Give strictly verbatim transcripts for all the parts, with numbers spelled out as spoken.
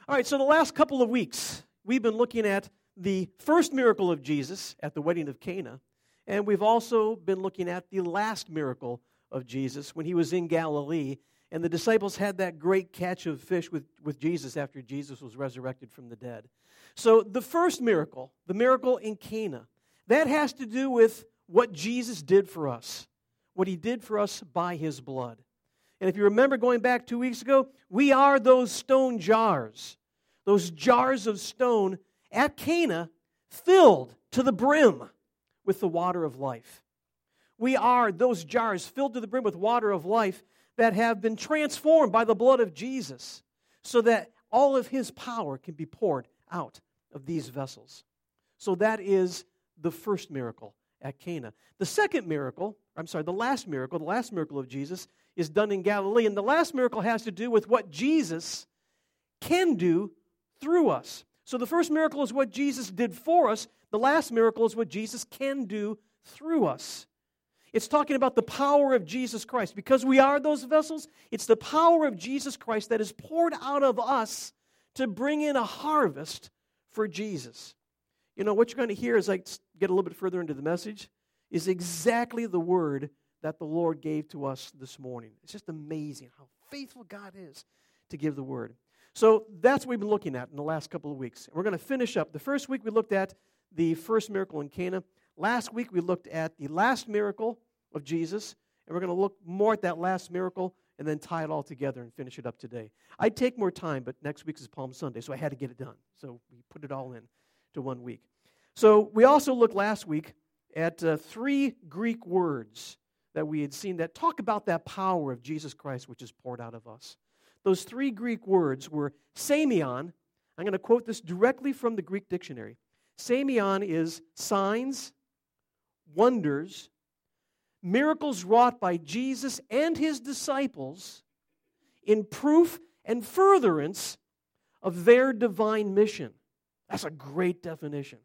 All right, so the last couple of weeks, we've been looking at the first miracle of Jesus at the wedding of Cana, and we've also been looking at the last miracle of Jesus when he was in Galilee, and the disciples had that great catch of fish with, with Jesus after Jesus was resurrected from the dead. So the first miracle, the miracle in Cana, that has to do with what Jesus did for us, what he did for us by his blood. And if you remember going back two weeks ago, we are those stone jars, those jars of stone at Cana filled to the brim with the water of life. We are those jars filled to the brim with water of life that have been transformed by the blood of Jesus so that all of his power can be poured out of these vessels. So that is the first miracle at Cana. The second miracle, I'm sorry, the last miracle, the last miracle of Jesus is done in Galilee. And the last miracle has to do with what Jesus can do through us. So the first miracle is what Jesus did for us. The last miracle is what Jesus can do through us. It's talking about the power of Jesus Christ. Because we are those vessels, it's the power of Jesus Christ that is poured out of us to bring in a harvest for Jesus. You know, what you're going to hear as I get a little bit further into the message is exactly the word that the Lord gave to us this morning. It's just amazing how faithful God is to give the word. So that's what we've been looking at in the last couple of weeks. We're going to finish up. The first week we looked at the first miracle in Cana. Last week we looked at the last miracle of Jesus, and we're going to look more at that last miracle and then tie it all together and finish it up today. I'd take more time, but next week is Palm Sunday, so I had to get it done. So we put it all in to one week. So we also looked last week at uh, three Greek words that we had seen that talk about that power of Jesus Christ which is poured out of us. Those three Greek words were semeion. I'm going to quote this directly from the Greek dictionary. Semeion is signs, wonders, miracles wrought by Jesus and his disciples in proof and furtherance of their divine mission. That's a great definition.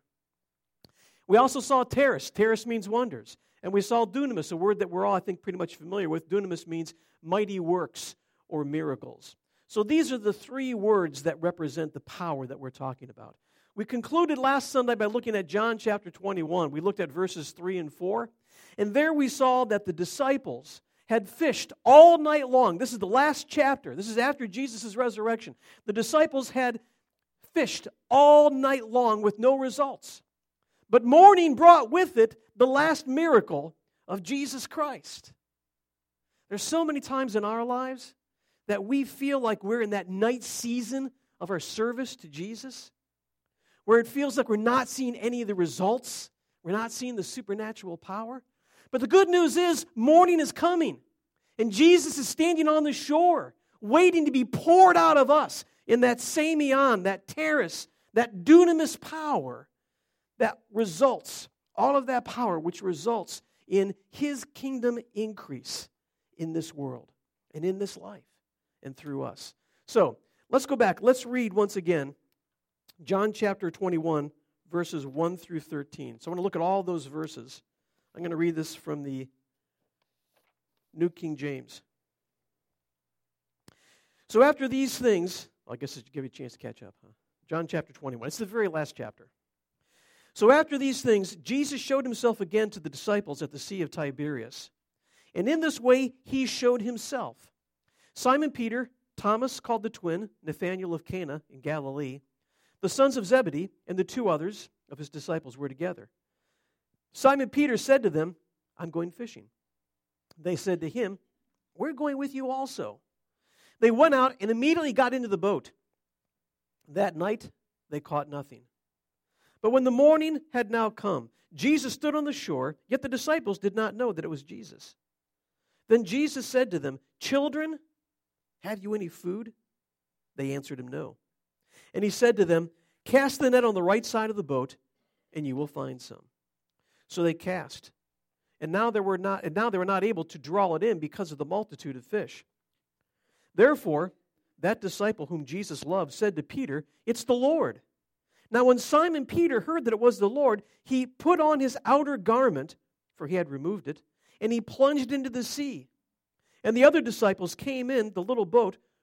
We also saw teres. Teres means wonders. And we saw dunamis, a word that we're all, I think, pretty much familiar with. Dunamis means mighty works or miracles. So these are the three words that represent the power that we're talking about. We concluded last Sunday by looking at John chapter twenty-one. We looked at verses three and four. And there we saw that the disciples had fished all night long. This is the last chapter. This is after Jesus' resurrection. The disciples had fished all night long with no results. But morning brought with it the last miracle of Jesus Christ. There's so many times in our lives that we feel like we're in that night season of our service to Jesus, where it feels like we're not seeing any of the results. We're not seeing the supernatural power. But the good news is morning is coming, and Jesus is standing on the shore, waiting to be poured out of us in that semeion, that teres, that dunamis power that results, all of that power which results in his kingdom increase in this world and in this life and through us. So, let's go back. Let's read once again John chapter twenty-one, verses one through thirteen. So I want to look at all those verses. I'm going to read this from the New King James. So after these things, well, I guess it should give you a chance to catch up, huh? John chapter twenty-one. It's the very last chapter. So after these things, Jesus showed himself again to the disciples at the Sea of Tiberias. And in this way, he showed himself. Simon Peter, Thomas called the twin, Nathanael of Cana in Galilee, the sons of Zebedee, and the two others of his disciples were together. Simon Peter said to them, I'm going fishing. They said to him, we're going with you also. They went out and immediately got into the boat. That night, they caught nothing. But when the morning had now come, Jesus stood on the shore, yet the disciples did not know that it was Jesus. Then Jesus said to them, children, have you any food? They answered him, no. And he said to them, cast the net on the right side of the boat, and you will find some. So they cast, and now they were not, and now they were not able to draw it in because of the multitude of fish. Therefore, that disciple whom Jesus loved said to Peter, it's the Lord. Now when Simon Peter heard that it was the Lord, he put on his outer garment, for he had removed it, and he plunged into the sea. And the other disciples came in the little boat,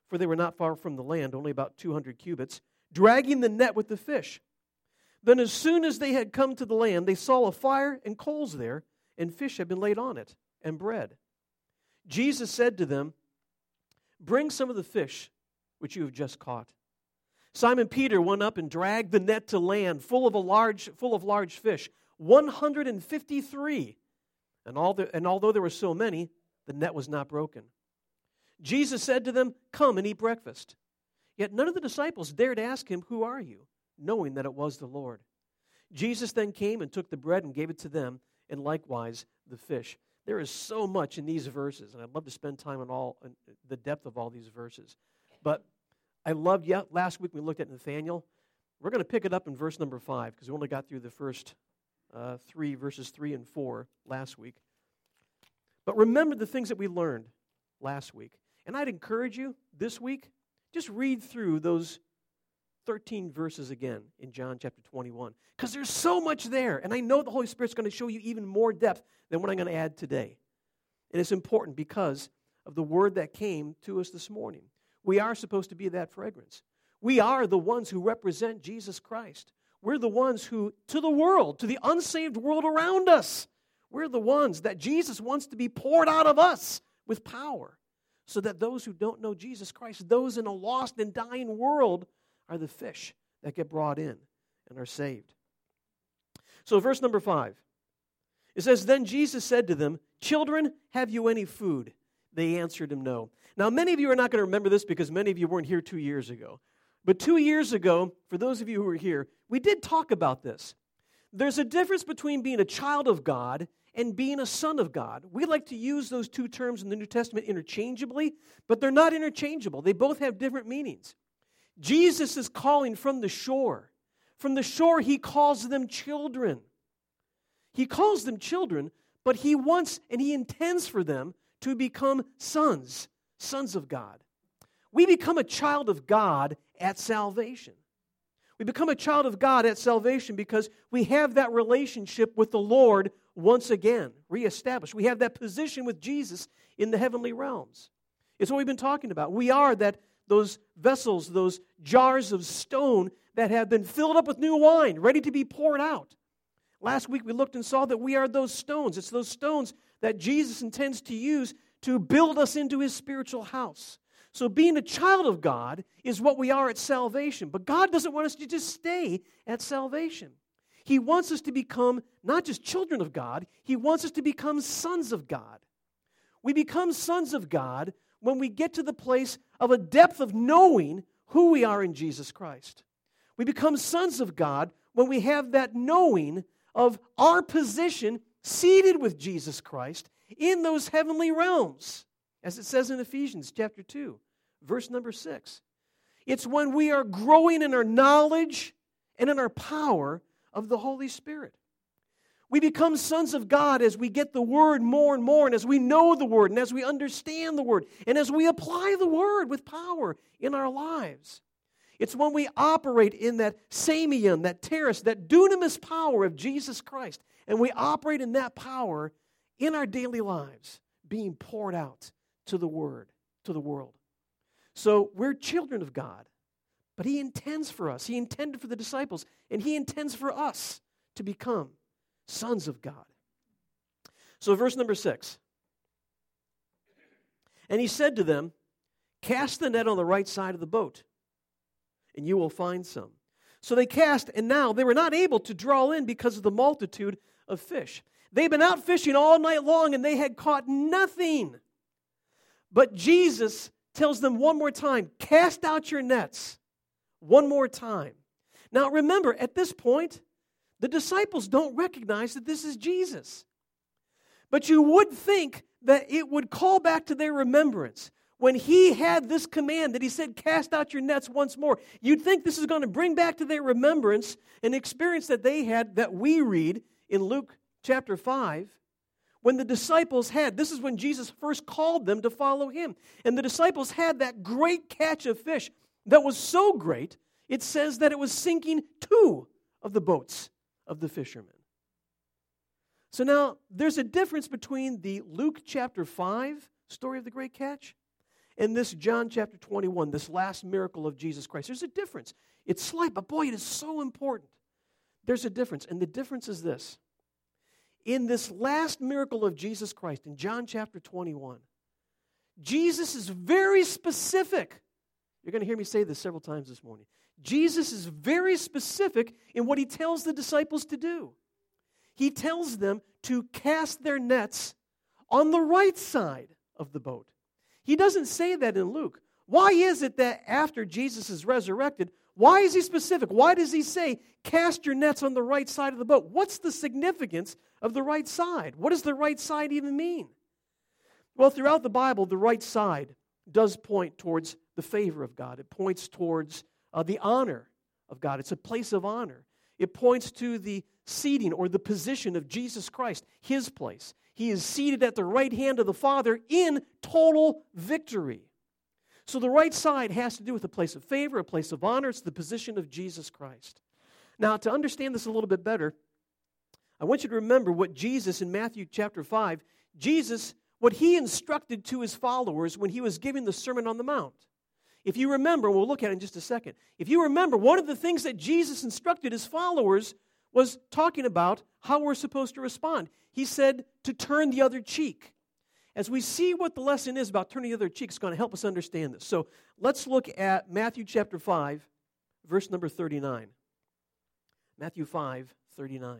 for they were not far from the land, only about two hundred cubits, dragging the net with the fish. Then as soon as they had come to the land, they saw a fire and coals there, and fish had been laid on it, and bread. Jesus said to them, "Bring some of the fish which you have just caught." Simon Peter went up and dragged the net to land, full of a large, full of large fish, one hundred fifty-three. And, all the, and although there were so many, the net was not broken. Jesus said to them, "Come and eat breakfast." Yet none of the disciples dared ask him, "Who are you?" knowing that it was the Lord. Jesus then came and took the bread and gave it to them, and likewise the fish. There is so much in these verses, and I'd love to spend time on all on the depth of all these verses. But I loved, yeah, last week we looked at Nathanael. We're going to pick it up in verse number five, because we only got through the first uh, three, verses three and four last week. But remember the things that we learned last week. And I'd encourage you this week, just read through those thirteen verses again in John chapter twenty-one, because there's so much there, and I know the Holy Spirit's going to show you even more depth than what I'm going to add today. And it's important because of the word that came to us this morning. We are supposed to be that fragrance. We are the ones who represent Jesus Christ. We're the ones who, to the world, to the unsaved world around us, we're the ones that Jesus wants to be poured out of us with power, so that those who don't know Jesus Christ, those in a lost and dying world, are the fish that get brought in and are saved. So verse number five, it says, "Then Jesus said to them, 'Children, have you any food?' They answered him, 'No.'" Now, many of you are not going to remember this because many of you weren't here two years ago. But two years ago, for those of you who were here, we did talk about this. There's a difference between being a child of God and being a son of God. We like to use those two terms in the New Testament interchangeably, but they're not interchangeable. They both have different meanings. Jesus is calling from the shore. From the shore, he calls them children. He calls them children, but he wants and he intends for them to become sons, sons of God. We become a child of God at salvation. We become a child of God at salvation because we have that relationship with the Lord once again, reestablished. We have that position with Jesus in the heavenly realms. It's what we've been talking about. We are that those vessels, those jars of stone that have been filled up with new wine, ready to be poured out. Last week we looked and saw that we are those stones. It's those stones that Jesus intends to use to build us into his spiritual house. So being a child of God is what we are at salvation. But God doesn't want us to just stay at salvation. He wants us to become not just children of God, he wants us to become sons of God. We become sons of God when we get to the place of a depth of knowing who we are in Jesus Christ. We become sons of God when we have that knowing of our position seated with Jesus Christ in those heavenly realms, as it says in Ephesians chapter two, verse number six. It's when we are growing in our knowledge and in our power of the Holy Spirit. We become sons of God as we get the Word more and more, and as we know the Word, and as we understand the Word, and as we apply the Word with power in our lives. It's when we operate in that samian, that teres, that dunamis power of Jesus Christ, and we operate in that power in our daily lives, being poured out to the Word, to the world. So we're children of God, but He intends for us, He intended for the disciples, and He intends for us to become sons of God. So verse number six. "And he said to them, 'Cast the net on the right side of the boat, and you will find some.' So they cast, and now they were not able to draw in because of the multitude of fish. They'd been out fishing all night long, and they had caught nothing. But Jesus tells them one more time, 'Cast out your nets.' One more time. Now remember, at this point, the disciples don't recognize that this is Jesus. But you would think that it would call back to their remembrance. When He had this command that He said, 'Cast out your nets once more,' you'd think this is going to bring back to their remembrance an experience that they had, that we read in Luke chapter five, when the disciples had, this is when Jesus first called them to follow Him. And the disciples had that great catch of fish that was so great, it says that it was sinking two of the boats of the fishermen. So now, there's a difference between the Luke chapter five story of the great catch and this John chapter twenty-one, this last miracle of Jesus Christ. There's a difference. It's slight, but boy, it is so important. There's a difference, and the difference is this. In this last miracle of Jesus Christ, in John chapter twenty-one, Jesus is very specific. You're going to hear me say this several times this morning. Jesus is very specific in what he tells the disciples to do. He tells them to cast their nets on the right side of the boat. He doesn't say that in Luke. Why is it that after Jesus is resurrected, why is he specific? Why does he say, cast your nets on the right side of the boat? What's the significance of the right side? What does the right side even mean? Well, throughout the Bible, the right side does point towards the favor of God. It points towards uh, the honor of God. It's a place of honor. It points to the seating or the position of Jesus Christ, his place. He is seated at the right hand of the Father in total victory. So the right side has to do with a place of favor, a place of honor. It's the position of Jesus Christ. Now, to understand this a little bit better, I want you to remember what Jesus in Matthew chapter five, Jesus, what he instructed to his followers when he was giving the Sermon on the Mount. If you remember, we'll look at it in just a second. If you remember, one of the things that Jesus instructed his followers was talking about how we're supposed to respond. He said to turn the other cheek. As we see what the lesson is about turning the other cheek, it's going to help us understand this. So let's look at Matthew chapter five, verse number thirty-nine. Matthew five, thirty-nine.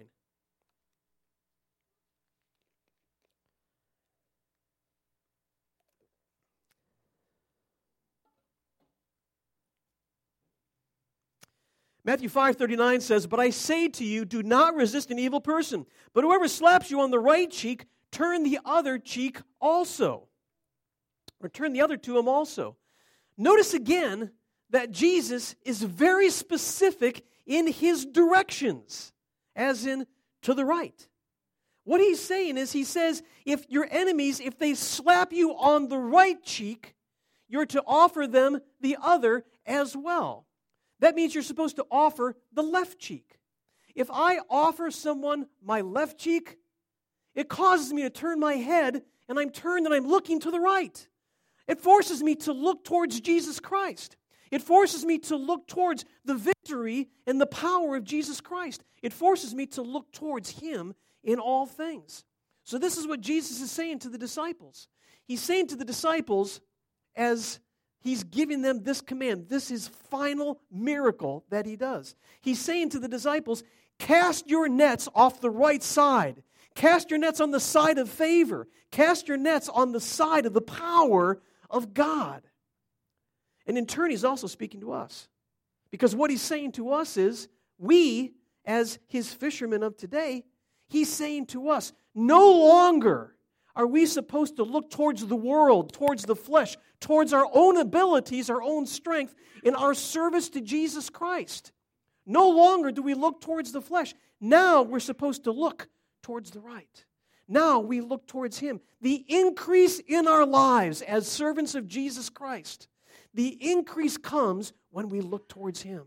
Matthew five thirty-nine says, "But I say to you, do not resist an evil person, but whoever slaps you on the right cheek, turn the other cheek also." Or turn the other to him also. Notice again that Jesus is very specific in his directions, as in to the right. What he's saying is, he says, if your enemies, if they slap you on the right cheek, you're to offer them the other as well. That means you're supposed to offer the left cheek. If I offer someone my left cheek, it causes me to turn my head, and I'm turned and I'm looking to the right. It forces me to look towards Jesus Christ. It forces me to look towards the victory and the power of Jesus Christ. It forces me to look towards him in all things. So this is what Jesus is saying to the disciples. He's saying to the disciples as he's giving them this command. This is final miracle that he does. He's saying to the disciples, cast your nets off the right side. Cast your nets on the side of favor. Cast your nets on the side of the power of God. And in turn, he's also speaking to us. Because what he's saying to us is, we, as his fishermen of today, he's saying to us, no longer are we supposed to look towards the world, towards the flesh, towards our own abilities, our own strength, in our service to Jesus Christ. No longer do we look towards the flesh. Now we're supposed to look towards the right. Now we look towards him. The increase in our lives as servants of Jesus Christ, the increase comes when we look towards him.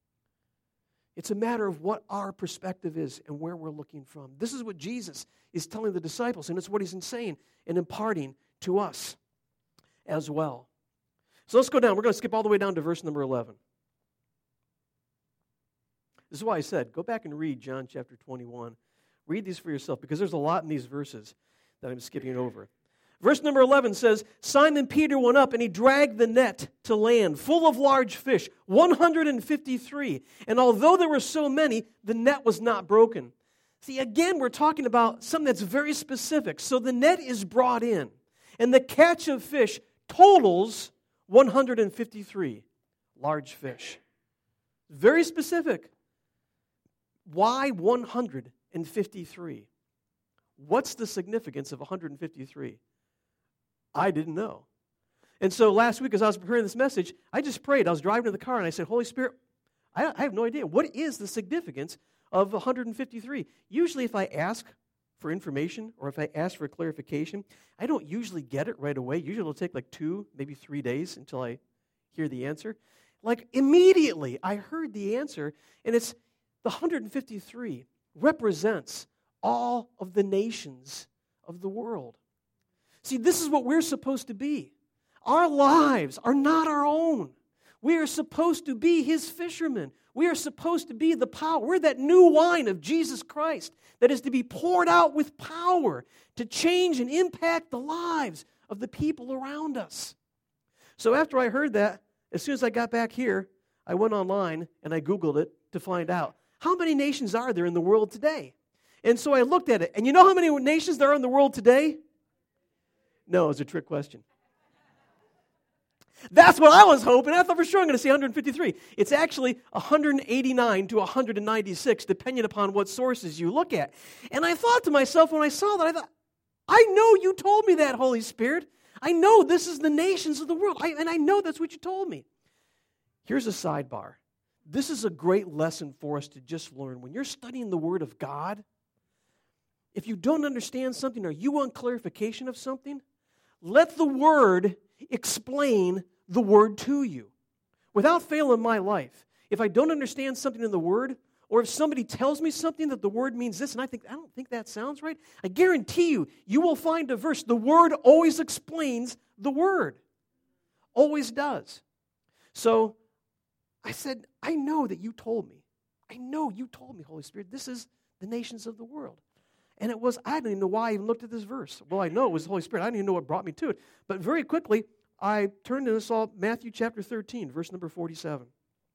It's a matter of what our perspective is and where we're looking from. This is what Jesus is telling the disciples, and it's what he's saying and imparting to us as well. So let's go down. We're going to skip all the way down to verse number eleven. This is why I said, go back and read John chapter twenty-one. Read these for yourself, because there's a lot in these verses that I'm skipping over. Verse number eleven says, Simon Peter went up and he dragged the net to land, full of large fish, one hundred fifty-three. And although there were so many, the net was not broken. See, again, we're talking about something that's very specific. So the net is brought in, and the catch of fish totals one hundred fifty-three large fish. Very specific. Why one hundred fifty-three? What's the significance of one hundred fifty-three? I didn't know. And so last week as I was preparing this message, I just prayed. I was driving in the car and I said, Holy Spirit, I, I have no idea. What is the significance of one hundred fifty-three? Usually if I ask for information or if I ask for clarification, I don't usually get it right away. Usually it'll take like two, maybe three days until I hear the answer. Like immediately I heard the answer, and it's the one hundred fifty-three represents all of the nations of the world. See, this is what we're supposed to be. Our lives are not our own. We are supposed to be His fishermen. We are supposed to be the power. We're that new wine of Jesus Christ that is to be poured out with power to change and impact the lives of the people around us. So after I heard that, as soon as I got back here, I went online and I Googled it to find out, how many nations are there in the world today? And so I looked at it. And you know how many nations there are in the world today? No, it's a trick question. That's what I was hoping. I thought for sure I'm going to say one hundred fifty-three. It's actually one hundred eighty-nine to one hundred ninety-six, depending upon what sources you look at. And I thought to myself when I saw that, I thought, I know you told me that, Holy Spirit. I know this is the nations of the world. I, and I know that's what you told me. Here's a sidebar. This is a great lesson for us to just learn. When you're studying the Word of God, if you don't understand something or you want clarification of something, let the Word explain the Word to you. Without fail in my life, if I don't understand something in the Word, or if somebody tells me something that the Word means this, and I think, I don't think that sounds right, I guarantee you, you will find a verse. The Word always explains the Word. Always does. So, I said, I know that you told me. I know you told me, Holy Spirit, this is the nations of the world. And it was, I didn't even know why I even looked at this verse. Well, I know it was the Holy Spirit. I didn't even know what brought me to it. But very quickly, I turned and saw Matthew chapter thirteen, verse number forty-seven.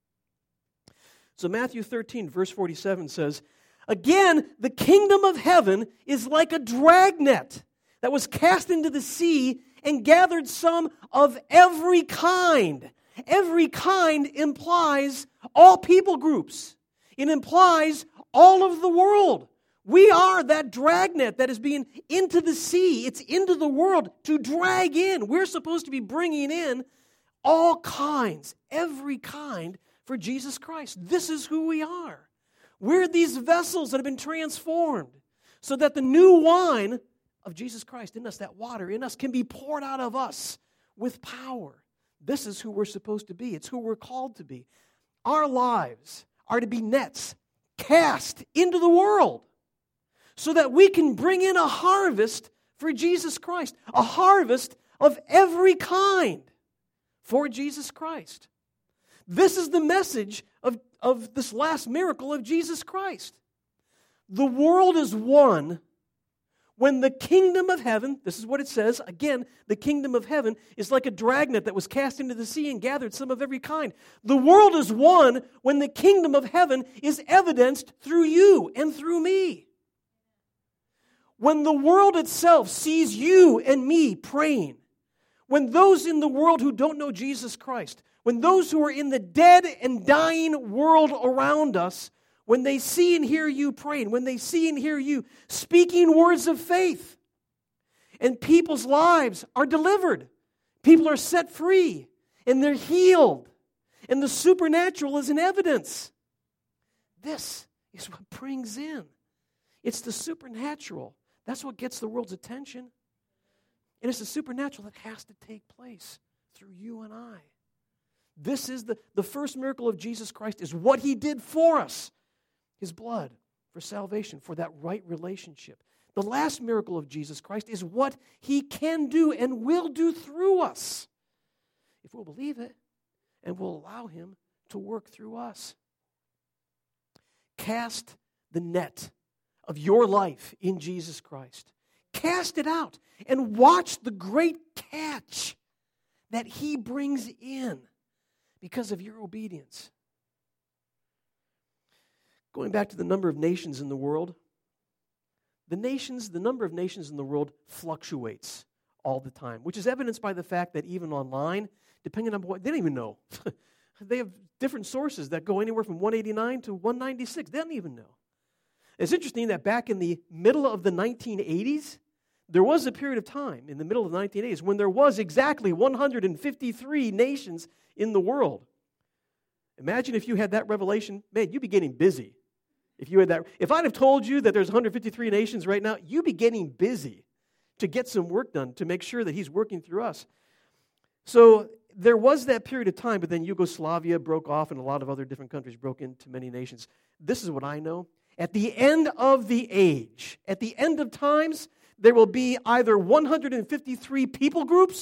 So Matthew thirteen, verse forty-seven says, again, the kingdom of heaven is like a dragnet that was cast into the sea and gathered some of every kind. Every kind implies all people groups. It implies all of the world. We are that dragnet that is being into the sea. It's into the world to drag in. We're supposed to be bringing in all kinds, every kind for Jesus Christ. This is who we are. We're these vessels that have been transformed so that the new wine of Jesus Christ in us, that water in us, can be poured out of us with power. This is who we're supposed to be. It's who we're called to be. Our lives are to be nets cast into the world so that we can bring in a harvest for Jesus Christ, a harvest of every kind for Jesus Christ. This is the message of, of this last miracle of Jesus Christ. The world is one when the kingdom of heaven, this is what it says, again, the kingdom of heaven is like a dragnet that was cast into the sea and gathered some of every kind. The world is one when the kingdom of heaven is evidenced through you and through me. When the world itself sees you and me praying, when those in the world who don't know Jesus Christ, when those who are in the dead and dying world around us, when they see and hear you praying, when they see and hear you speaking words of faith, and people's lives are delivered, people are set free, and they're healed, and the supernatural is in evidence. This is what brings in. It's the supernatural. That's what gets the world's attention. And it's the supernatural that has to take place through you and I. This is the, the first miracle of Jesus Christ, is what He did for us. His blood for salvation, for that right relationship. The last miracle of Jesus Christ is what He can do and will do through us, if we'll believe it and we'll allow Him to work through us. Cast the net of your life in Jesus Christ. Cast it out and watch the great catch that He brings in because of your obedience. Going back to the number of nations in the world, the nations, the number of nations in the world fluctuates all the time, which is evidenced by the fact that even online, depending on what, they don't even know. They have different sources that go anywhere from one eighty-nine to one ninety-six. They don't even know. It's interesting that back in the middle of the nineteen eighties, there was a period of time in the middle of the nineteen eighties when there was exactly one hundred fifty-three nations in the world. Imagine if you had that revelation, man, you'd be getting busy. If you had that, if I'd have told you that there's one hundred fifty-three nations right now, you'd be getting busy to get some work done, to make sure that He's working through us. So there was that period of time, but then Yugoslavia broke off and a lot of other different countries broke into many nations. This is what I know. At the end of the age, at the end of times, there will be either one hundred fifty-three people groups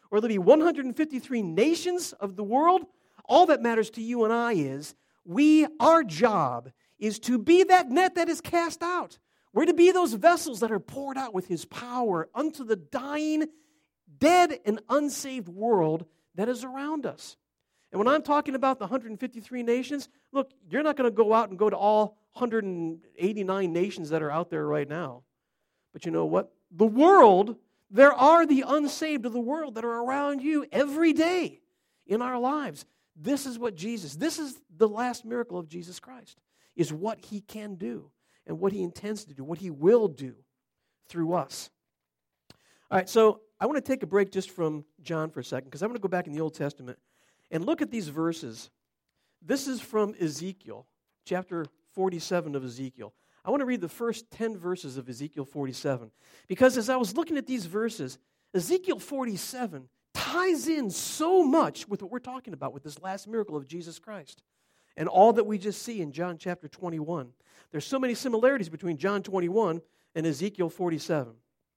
or there'll be one hundred fifty-three nations of the world. All that matters to you and I is we, our job is to be that net that is cast out. We're to be those vessels that are poured out with His power unto the dying, dead, and unsaved world that is around us. And when I'm talking about the one hundred fifty-three nations, look, you're not going to go out and go to all one hundred eighty-nine nations that are out there right now. But you know what? The world, there are the unsaved of the world that are around you every day in our lives. This is what Jesus, this is the last miracle of Jesus Christ, is what He can do and what He intends to do, what He will do through us. All right, so I want to take a break just from John for a second because I'm going to go back in the Old Testament and look at these verses. This is from Ezekiel, chapter forty-seven of Ezekiel. I want to read the first ten verses of Ezekiel forty-seven because as I was looking at these verses, Ezekiel forty-seven ties in so much with what we're talking about with this last miracle of Jesus Christ and all that we just see in John chapter twenty-one. There's so many similarities between John twenty-one and Ezekiel forty-seven.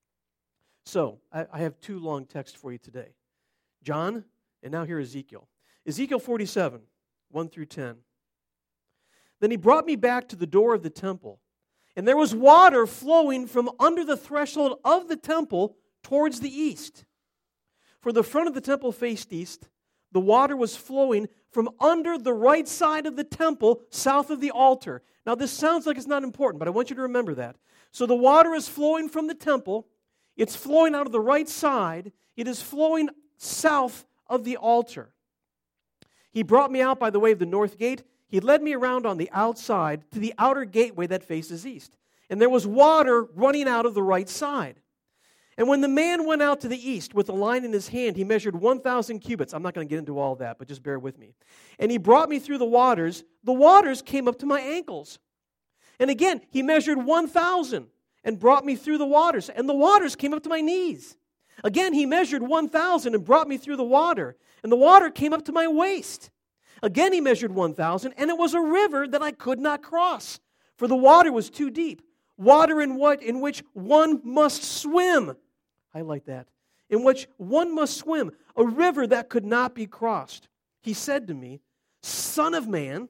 So, I, I have two long texts for you today. John, and now here Ezekiel. Ezekiel forty-seven, one through ten. Then he brought me back to the door of the temple, and there was water flowing from under the threshold of the temple towards the east. For the front of the temple faced east, the water was flowing from under the right side of the temple, south of the altar. Now this sounds like it's not important, but I want you to remember that. So the water is flowing from the temple, it's flowing out of the right side, it is flowing south of the altar. He brought me out by the way of the north gate. He led me around on the outside to the outer gateway that faces east. And there was water running out of the right side. And when the man went out to the east with a line in his hand, he measured one thousand cubits. I'm not going to get into all that, but just bear with me. And he brought me through the waters. The waters came up to my ankles. And again, he measured one thousand and brought me through the waters. And the waters came up to my knees. Again, he measured one thousand and brought me through the water. And the water came up to my waist. Again, he measured one thousand, and it was a river that I could not cross, for the water was too deep. Water in what in which one must swim. I like that. In which one must swim, a river that could not be crossed. He said to me, Son of man,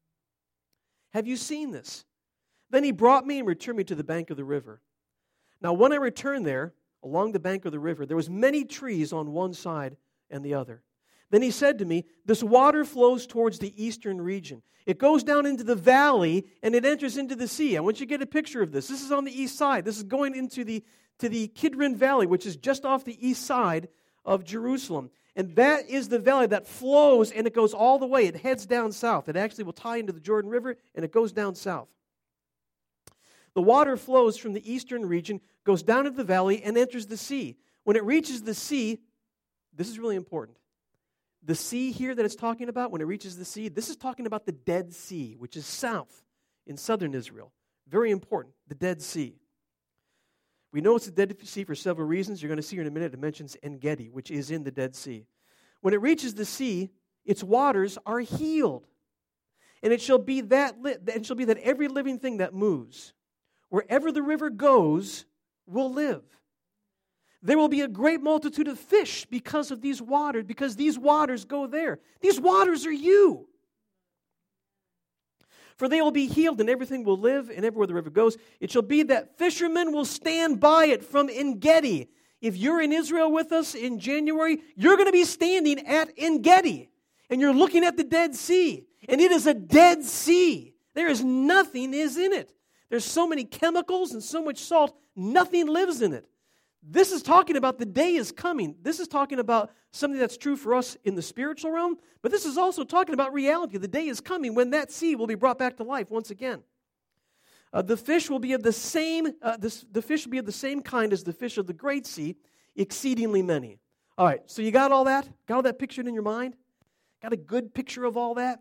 have you seen this? Then he brought me and returned me to the bank of the river. Now when I returned there, along the bank of the river, there was many trees on one side and the other. Then he said to me, this water flows towards the eastern region. It goes down into the valley and it enters into the sea. I want you to get a picture of this. This is on the east side. This is going into the, to the Kidron Valley, which is just off the east side of Jerusalem. And that is the valley that flows and it goes all the way. It heads down south. It actually will tie into the Jordan River and it goes down south. The water flows from the eastern region, goes down into the valley, and enters the sea. When it reaches the sea, this is really important. The sea here that it's talking about, when it reaches the sea, this is talking about the Dead Sea, which is south in southern Israel. Very important, the Dead Sea. We know it's the Dead Sea for several reasons. You're going to see here in a minute it mentions En-Gedi, which is in the Dead Sea. When it reaches the sea, its waters are healed. And it shall be that li- it shall be that every living thing that moves, wherever the river goes, will live. There will be a great multitude of fish because of these waters, because these waters go there. These waters are you. For they will be healed, and everything will live, and everywhere the river goes. It shall be that fishermen will stand by it from En-Gedi. If you're in Israel with us in January, you're going to be standing at En-Gedi, and you're looking at the Dead Sea, and it is a dead sea. There is nothing is in it. There's so many chemicals and so much salt, nothing lives in it. This is talking about the day is coming. This is talking about something that's true for us in the spiritual realm, but this is also talking about reality. The day is coming when that sea will be brought back to life once again. Uh, the fish will be of the same. Uh, this, the fish will be of the same kind as the fish of the great sea, exceedingly many. All right, so you got all that? Got all that pictured in your mind? Got a good picture of all that?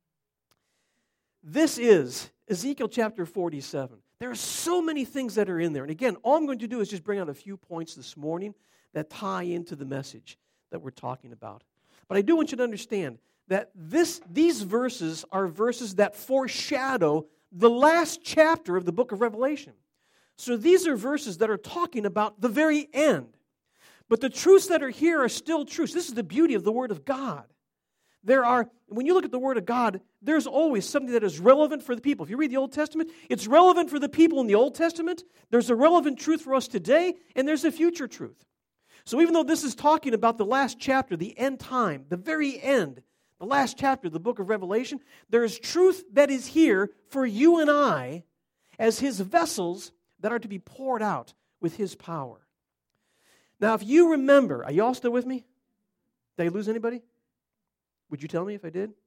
This is Ezekiel chapter forty-seven. There are so many things that are in there. And again, all I'm going to do is just bring out a few points this morning that tie into the message that we're talking about. But I do want you to understand that this, these verses are verses that foreshadow the last chapter of the book of Revelation. So these are verses that are talking about the very end. But the truths that are here are still truths. This is the beauty of the Word of God. There are, when you look at the Word of God, there's always something that is relevant for the people. If you read the Old Testament, it's relevant for the people in the Old Testament. There's a relevant truth for us today, and there's a future truth. So even though this is talking about the last chapter, the end time, the very end, the last chapter of the book of Revelation, there is truth that is here for you and I as His vessels that are to be poured out with His power. Now, if you remember, are you all still with me? Did I lose anybody? Would you tell me if I did?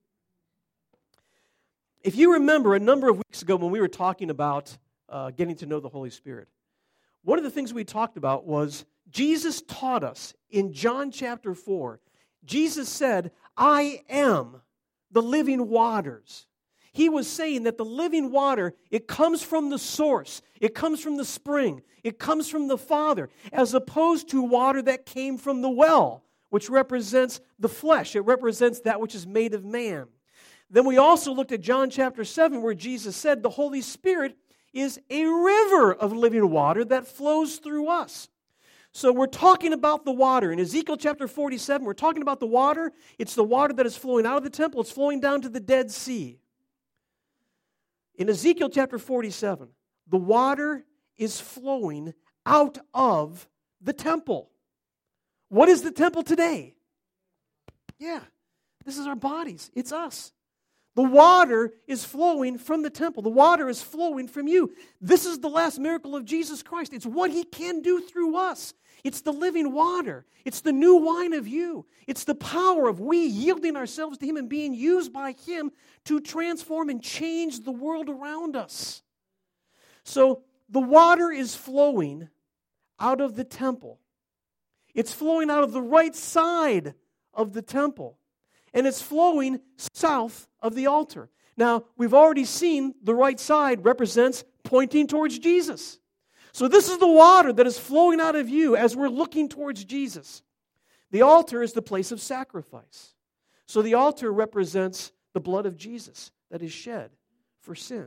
If you remember a number of weeks ago when we were talking about uh, getting to know the Holy Spirit, one of the things we talked about was Jesus taught us in John chapter four. Jesus said, I am the living waters. He was saying that the living water, it comes from the source. It comes from the spring. It comes from the Father, as opposed to water that came from the well, which represents the flesh. It represents that which is made of man. Then we also looked at John chapter seven, where Jesus said the Holy Spirit is a river of living water that flows through us. So we're talking about the water. In Ezekiel chapter forty-seven, we're talking about the water. It's the water that is flowing out of the temple. It's flowing down to the Dead Sea. In Ezekiel chapter forty-seven, the water is flowing out of the temple. What is the temple today? Yeah, this is our bodies. It's us. The water is flowing from the temple. The water is flowing from you. This is the last miracle of Jesus Christ. It's what He can do through us. It's the living water. It's the new wine of you. It's the power of we yielding ourselves to Him and being used by Him to transform and change the world around us. So the water is flowing out of the temple. It's flowing out of the right side of the temple. And it's flowing south of the altar. Now, we've already seen the right side represents pointing towards Jesus. So this is the water that is flowing out of you as we're looking towards Jesus. The altar is the place of sacrifice. So the altar represents the blood of Jesus that is shed for sin.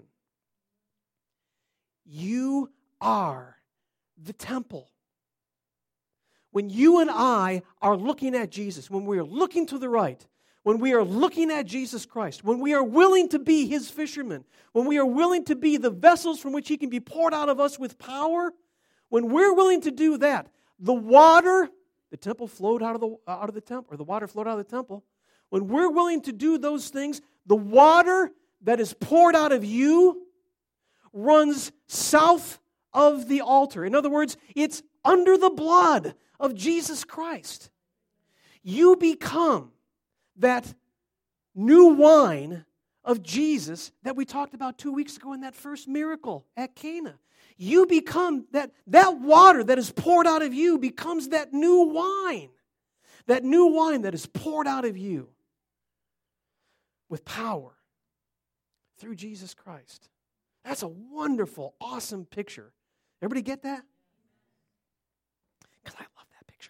You are the temple. When you and I are looking at Jesus, when we are looking to the right, when we are looking at Jesus Christ, when we are willing to be His fishermen, when we are willing to be the vessels from which He can be poured out of us with power, when we're willing to do that, the water, the temple flowed out of the out of the temple, or the water flowed out of the temple. When we're willing to do those things, the water that is poured out of you runs south of the altar. In other words, it's under the blood of Jesus Christ. You become that new wine of Jesus that we talked about two weeks ago in that first miracle at Cana. You become that, that water that is poured out of you becomes that new wine. That new wine that is poured out of you with power through Jesus Christ. That's a wonderful, awesome picture. Everybody get that? Because I love that picture.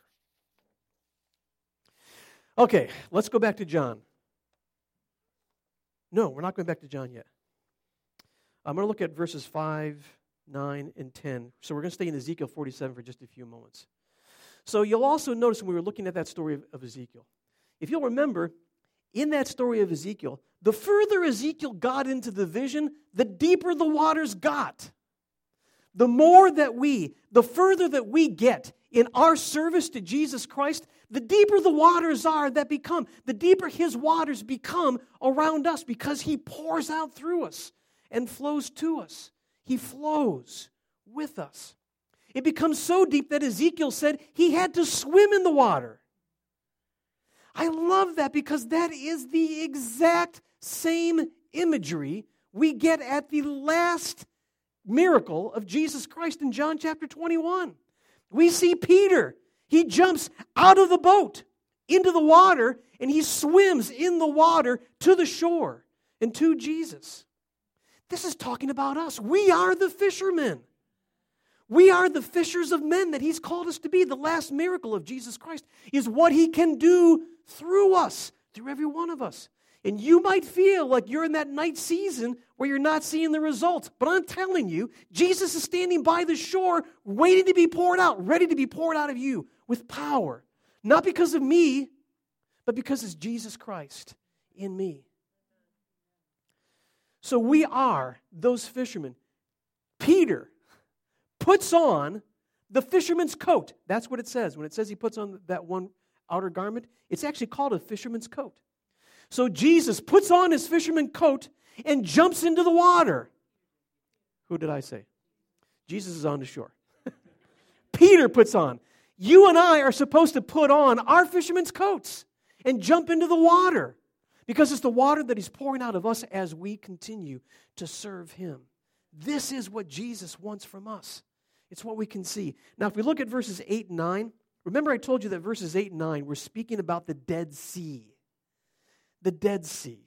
Okay, let's go back to John. No, we're not going back to John yet. I'm going to look at verses five, nine, and ten. So we're going to stay in Ezekiel forty-seven for just a few moments. So you'll also notice when we were looking at that story of, of Ezekiel, if you'll remember, in that story of Ezekiel, the further Ezekiel got into the vision, the deeper the waters got. The more that we, the further that we get in our service to Jesus Christ, the deeper the waters are that become, the deeper His waters become around us because He pours out through us and flows to us. He flows with us. It becomes so deep that Ezekiel said he had to swim in the water. I love that because that is the exact same imagery we get at the last miracle of Jesus Christ in John chapter twenty-one. We see Peter. He jumps out of the boat into the water and he swims in the water to the shore and to Jesus. This is talking about us. We are the fishermen. We are the fishers of men that He's called us to be. The last miracle of Jesus Christ is what He can do through us, through every one of us. And you might feel like you're in that night season where you're not seeing the results. But I'm telling you, Jesus is standing by the shore, waiting to be poured out, ready to be poured out of you with power. Not because of me, but because it's Jesus Christ in me. So we are those fishermen. Peter puts on the fisherman's coat. That's what it says. When it says he puts on that one outer garment, it's actually called a fisherman's coat. So Jesus puts on his fisherman's coat and jumps into the water. Who did I say? Jesus is on the shore. Peter puts on. You and I are supposed to put on our fisherman's coats and jump into the water, because it's the water that he's pouring out of us as we continue to serve him. This is what Jesus wants from us. It's what we can see. Now, if we look at verses eight and nine, remember I told you that verses eight and nine were speaking about the Dead Sea. The Dead Sea.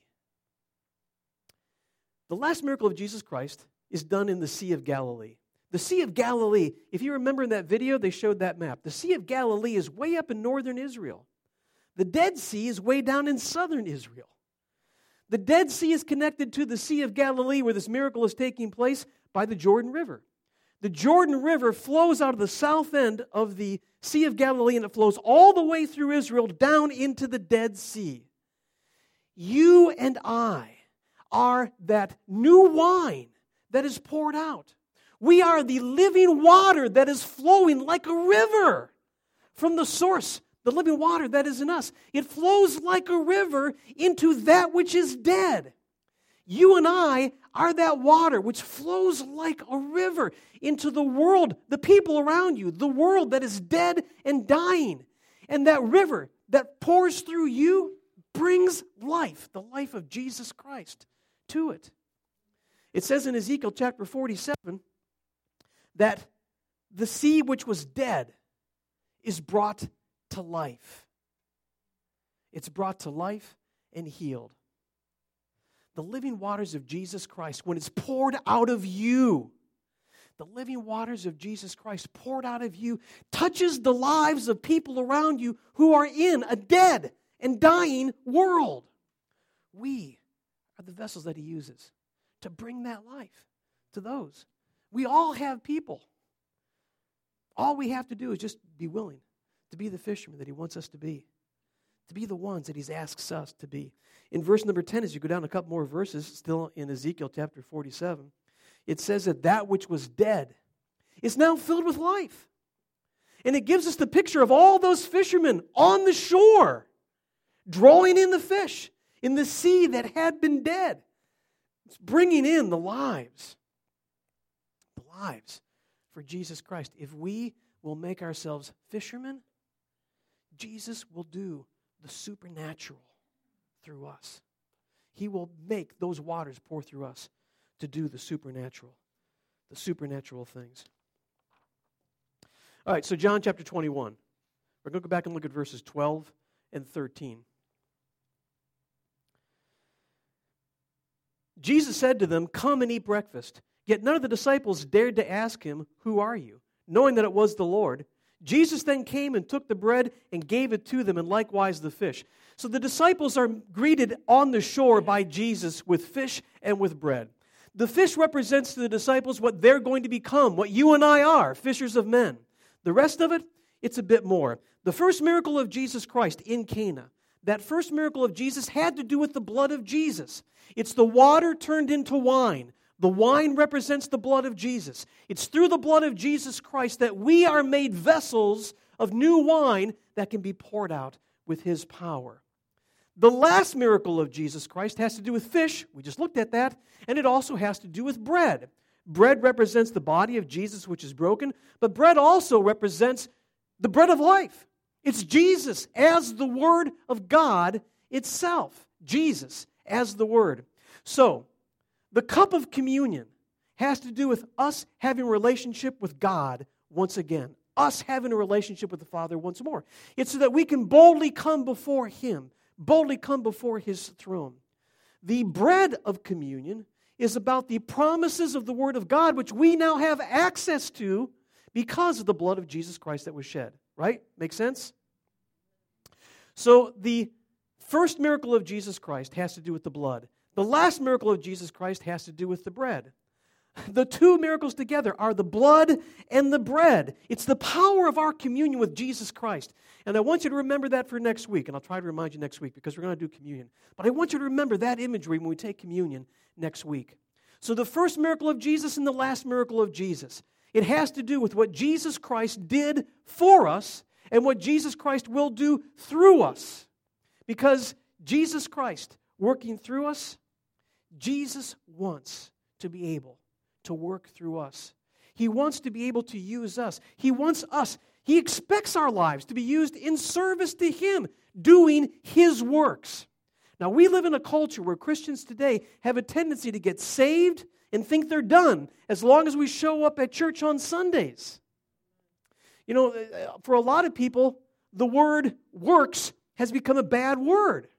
The last miracle of Jesus Christ is done in the Sea of Galilee. The Sea of Galilee, if you remember in that video, they showed that map. The Sea of Galilee is way up in northern Israel. The Dead Sea is way down in southern Israel. The Dead Sea is connected to the Sea of Galilee, where this miracle is taking place, by the Jordan River. The Jordan River flows out of the south end of the Sea of Galilee, and it flows all the way through Israel down into the Dead Sea. You and I are that new wine that is poured out. We are the living water that is flowing like a river from the source, the living water that is in us. It flows like a river into that which is dead. You and I are that water which flows like a river into the world, the people around you, the world that is dead and dying. And that river that pours through you brings life, the life of Jesus Christ, to it. It says in Ezekiel chapter forty-seven that the sea which was dead is brought to life. It's brought to life and healed. The living waters of Jesus Christ, when it's poured out of you, the living waters of Jesus Christ poured out of you touches the lives of people around you who are in a dead and dying world. We are the vessels that he uses to bring that life to those. We all have people. All we have to do is just be willing to be the fishermen that he wants us to be, to be the ones that he asks us to be. In verse number ten, as you go down a couple more verses, still in Ezekiel chapter forty-seven, it says that that which was dead is now filled with life. And it gives us the picture of all those fishermen on the shore, drawing in the fish in the sea that had been dead. It's bringing in the lives, the lives for Jesus Christ. If we will make ourselves fishermen, Jesus will do the supernatural through us. He will make those waters pour through us to do the supernatural, the supernatural things. All right, so John chapter twenty-one. We're going to go back and look at verses twelve and thirteen. Jesus said to them, "Come and eat breakfast." Yet none of the disciples dared to ask him, "Who are you?" knowing that it was the Lord. Jesus then came and took the bread and gave it to them, and likewise the fish. So the disciples are greeted on the shore by Jesus with fish and with bread. The fish represents to the disciples what they're going to become, what you and I are, fishers of men. The rest of it, it's a bit more. The first miracle of Jesus Christ in Cana, that first miracle of Jesus had to do with the blood of Jesus. It's the water turned into wine. The wine represents the blood of Jesus. It's through the blood of Jesus Christ that we are made vessels of new wine that can be poured out with his power. The last miracle of Jesus Christ has to do with fish. We just looked at that. And it also has to do with bread. Bread represents the body of Jesus, which is broken. But bread also represents the bread of life. It's Jesus as the Word of God itself. Jesus as the Word. So, the cup of communion has to do with us having a relationship with God once again. Us having a relationship with the Father once more. It's so that we can boldly come before Him. Boldly come before His throne. The bread of communion is about the promises of the Word of God, which we now have access to because of the blood of Jesus Christ that was shed. Right? Make sense? So the first miracle of Jesus Christ has to do with the blood. The last miracle of Jesus Christ has to do with the bread. The two miracles together are the blood and the bread. It's the power of our communion with Jesus Christ. And I want you to remember that for next week. And I'll try to remind you next week because we're going to do communion. But I want you to remember that imagery when we take communion next week. So the first miracle of Jesus and the last miracle of Jesus. It has to do with what Jesus Christ did for us and what Jesus Christ will do through us. Because Jesus Christ working through us, Jesus wants to be able to work through us. He wants to be able to use us. He wants us, He expects our lives to be used in service to Him, doing His works. Now, we live in a culture where Christians today have a tendency to get saved and think they're done as long as we show up at church on Sundays. You know, for a lot of people, the word works has become a bad word.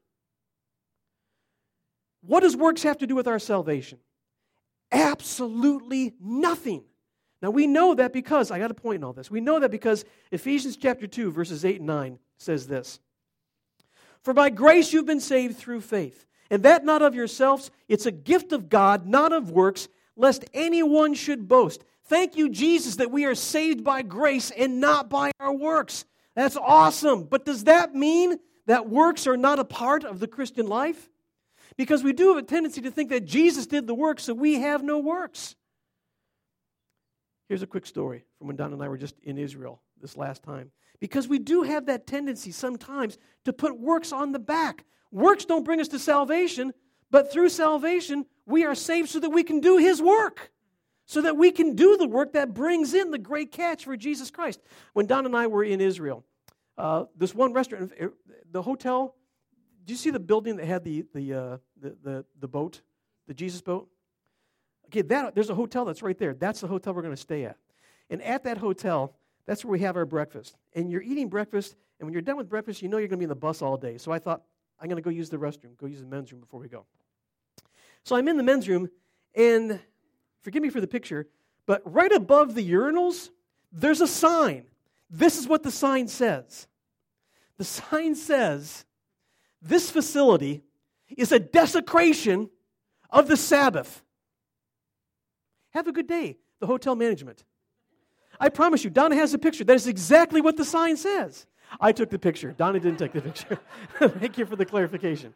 What does works have to do with our salvation? Absolutely nothing. Now we know that because, I got a point in all this, we know that because Ephesians chapter two, verses eight and nine says this. For by grace you've been saved through faith, and that not of yourselves, it's a gift of God, not of works, lest anyone should boast. Thank you, Jesus, that we are saved by grace and not by our works. That's awesome. But does that mean that works are not a part of the Christian life? Because we do have a tendency to think that Jesus did the work, so we have no works. Here's a quick story from when Don and I were just in Israel this last time. Because we do have that tendency sometimes to put works on the back. Works don't bring us to salvation, but through salvation, we are saved so that we can do His work. So that we can do the work that brings in the great catch for Jesus Christ. When Don and I were in Israel, uh, this one restaurant, the hotel, do you see the building that had the the, uh, the the the boat, the Jesus boat? Okay, that there's a hotel that's right there. That's the hotel we're going to stay at. And at that hotel, that's where we have our breakfast. And you're eating breakfast, and when you're done with breakfast, you know you're going to be in the bus all day. So I thought, I'm going to go use the restroom, go use the men's room before we go. So I'm in the men's room, and forgive me for the picture, but right above the urinals, there's a sign. This is what the sign says. The sign says, this facility is a desecration of the Sabbath. Have a good day, the hotel management. I promise you, Donna has a picture. That is exactly what the sign says. I took the picture. Donna didn't take the picture. Thank you for the clarification.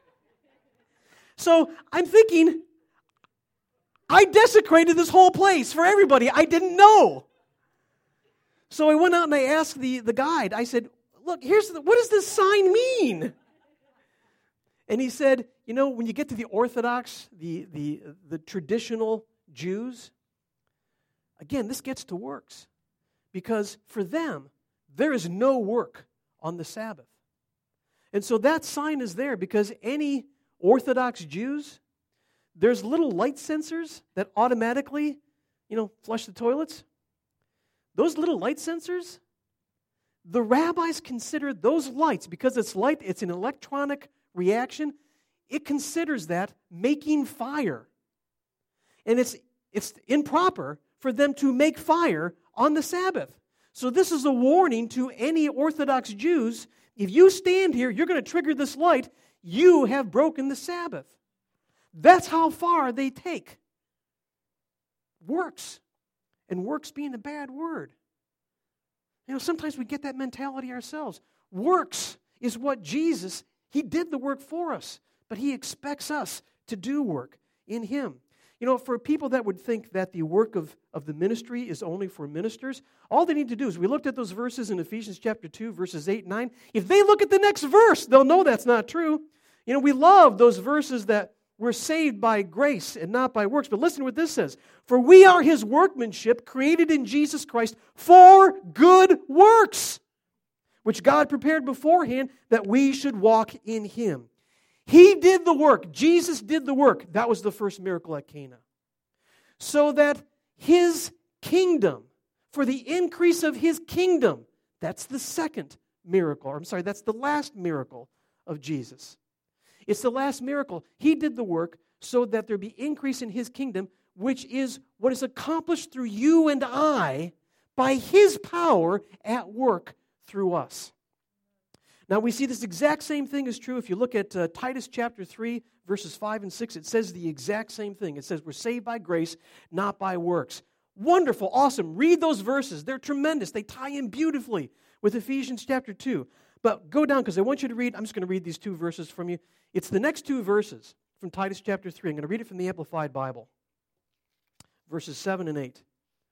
So I'm thinking, I desecrated this whole place for everybody. I didn't know. So I went out and I asked the, the guide. I said, look, here's the, what does this sign mean? And he said, you know, when you get to the Orthodox, the, the, the traditional Jews, again, this gets to works. Because for them, there is no work on the Sabbath. And so that sign is there because any Orthodox Jews, there's little light sensors that automatically, you know, flush the toilets. Those little light sensors, the rabbis consider those lights, because it's light, it's an electronic reaction, it considers that making fire. And it's it's improper for them to make fire on the Sabbath. So this is a warning to any Orthodox Jews. If you stand here, you're going to trigger this light, you have broken the Sabbath. That's how far they take works. And works being a bad word. You know, sometimes we get that mentality ourselves. Works is what Jesus, He did the work for us, but He expects us to do work in Him. You know, for people that would think that the work of, of the ministry is only for ministers, all they need to do is, we looked at those verses in Ephesians chapter two, verses eight and nine. If they look at the next verse, they'll know that's not true. You know, we love those verses that we're saved by grace and not by works. But listen to what this says. For we are His workmanship, created in Jesus Christ for good works, which God prepared beforehand that we should walk in Him. He did the work. Jesus did the work. That was the first miracle at Cana. So that His kingdom, for the increase of His kingdom, that's the second miracle. I'm sorry, that's the last miracle of Jesus. It's the last miracle. He did the work so that there be increase in His kingdom, which is what is accomplished through you and I by His power at work through us. Now, we see this exact same thing is true. If you look at uh, Titus chapter three, verses five and six, it says the exact same thing. It says, we're saved by grace, not by works. Wonderful, awesome. Read those verses. They're tremendous. They tie in beautifully with Ephesians chapter two. But go down, because I want you to read, I'm just going to read these two verses from you. It's the next two verses from Titus chapter three. I'm going to read it from the Amplified Bible. Verses seven and eight.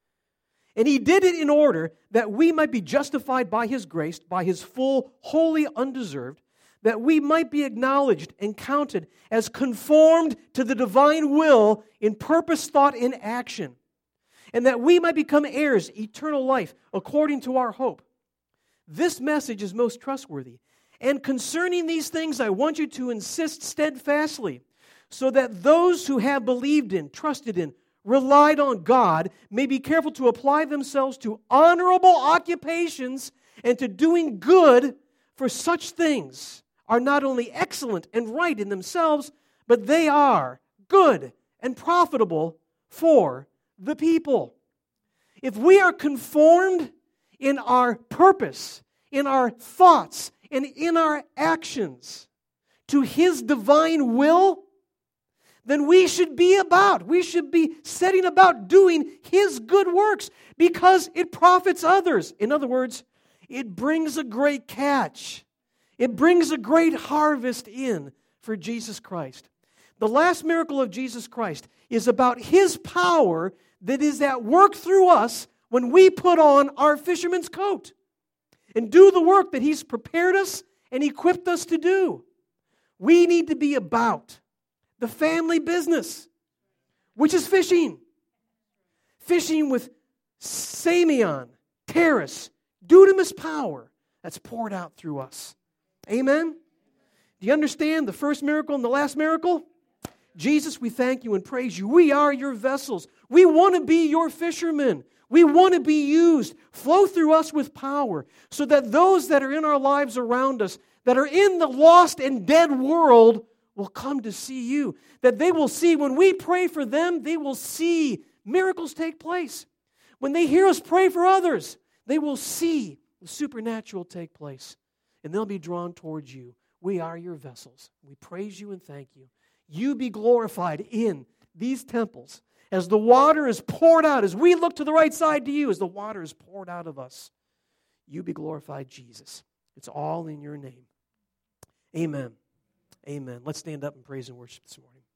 And he did it in order that we might be justified by his grace, by his full, holy, undeserved, that we might be acknowledged and counted as conformed to the divine will in purpose, thought, and action, and that we might become heirs, eternal life, according to our hope. This message is most trustworthy. And concerning these things, I want you to insist steadfastly, so that those who have believed in, trusted in, relied on God may be careful to apply themselves to honorable occupations and to doing good, for such things are not only excellent and right in themselves, but they are good and profitable for the people. If we are conformed in our purpose, in our thoughts, and in our actions to his divine will, then we should be about, we should be setting about doing his good works because it profits others. In other words, it brings a great catch. It brings a great harvest in for Jesus Christ. The last miracle of Jesus Christ is about his power that is at work through us when we put on our fisherman's coat and do the work that he's prepared us and equipped us to do. We need to be about the family business, which is fishing. Fishing with Samion, Terrace, dunamis power that's poured out through us. Amen? Do you understand the first miracle and the last miracle? Jesus, we thank you and praise you. We are your vessels. We want to be your fishermen. We want to be used. Flow through us with power so that those that are in our lives around us, that are in the lost and dead world, will come to see you. That they will see, when we pray for them, they will see miracles take place. When they hear us pray for others, they will see the supernatural take place. And they'll be drawn towards you. We are your vessels. We praise you and thank you. You be glorified in these temples. As the water is poured out, as we look to the right side to you, as the water is poured out of us, you be glorified, Jesus. It's all in your name. Amen. Amen. Let's stand up and praise and worship this morning.